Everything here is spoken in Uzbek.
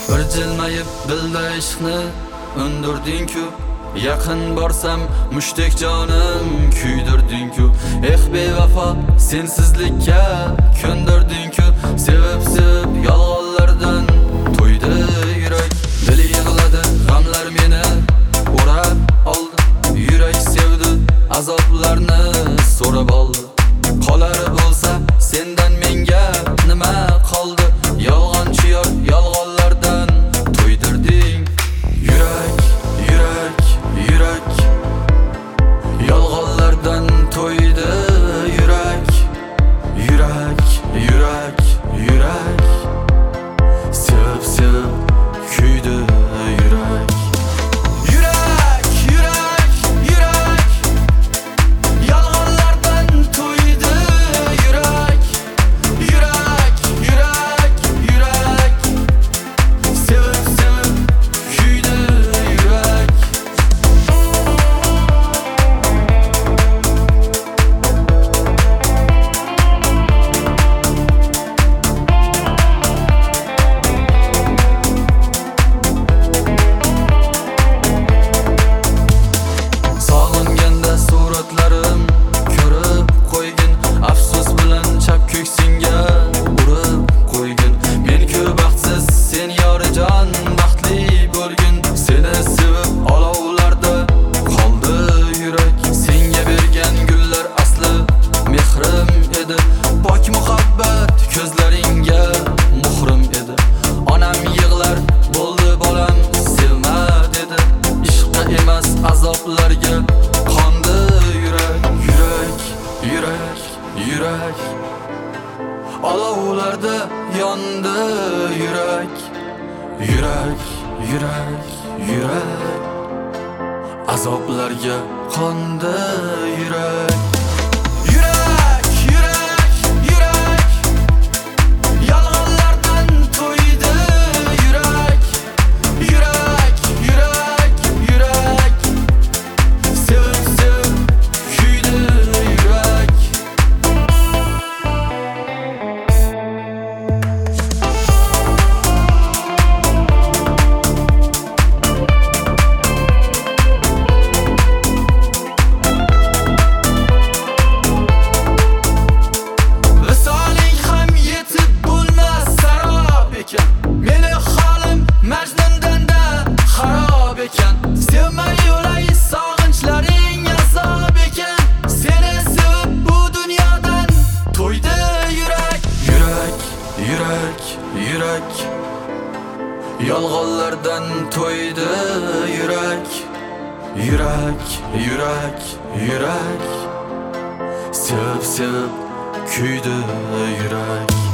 Bir jilmayib dilda ishqni undirding-ku, yaqin borsam mushtdek jonim kuydirding-ku. Bevafo sensizlikka ko'ndirding-ku. Sevib yolg'onlardan to'ydi yurak. Dil yig'ladi, g'amlar meni o'rab oldi. Yurak sevdi, azoblarni so'rab oldi. Qolar bo'lsa sendan menga nima qoldi? Yolg'onchi yor, yolg'onlardan to'ydirding. Yurak, yurak, yurak, yolg'onlardan to'ydi yurak. Yurak, yurak, yurak, sevib kuydi yurak. Yurak, yurak, yurak, yolg'onlardan to'ydi yurak. Yurak, yurak, yurak, sevib kuydi yurak. Sog'inganda suratlarim ko'rib qo'ygin, afsus bilan chap ko'ksingga urib qo'ygin. Men-ku baxtsiz, sen yorijon baxtli bo'lgin. Seni sevib olovlarda qoldi yurak. Senga bergan gullar asli mehrim edi. Pok muhabbat ko'zlaringga muhrim edi. Onam yig'lar, bo'ldi bolam sevma dedi. Ishqqa emas azoblarga qondi yurak. Yurak, yurak, yurak, olovlarda yondi yurak. Yurak, yurak, yurak, azoblarga qondi yurak. Yurak, yurak, yurak, yolg'onlardan to'ydi yurak. Yurak, yurak, yurak, sevib kuydi yurak. Visoling ham yetib bo'lmas sarob ekan. Meni holim Majnundan-da xarob ekan. Sevmay o'lay, sog'inchlaring azob ekan. Seni sevib bu dunyodan to'ydi yurak. Yurak, yurak, yurak, yolg'onlardan to'ydi yurak. Yurak, yurak, yurak, sevib kuydi yurak.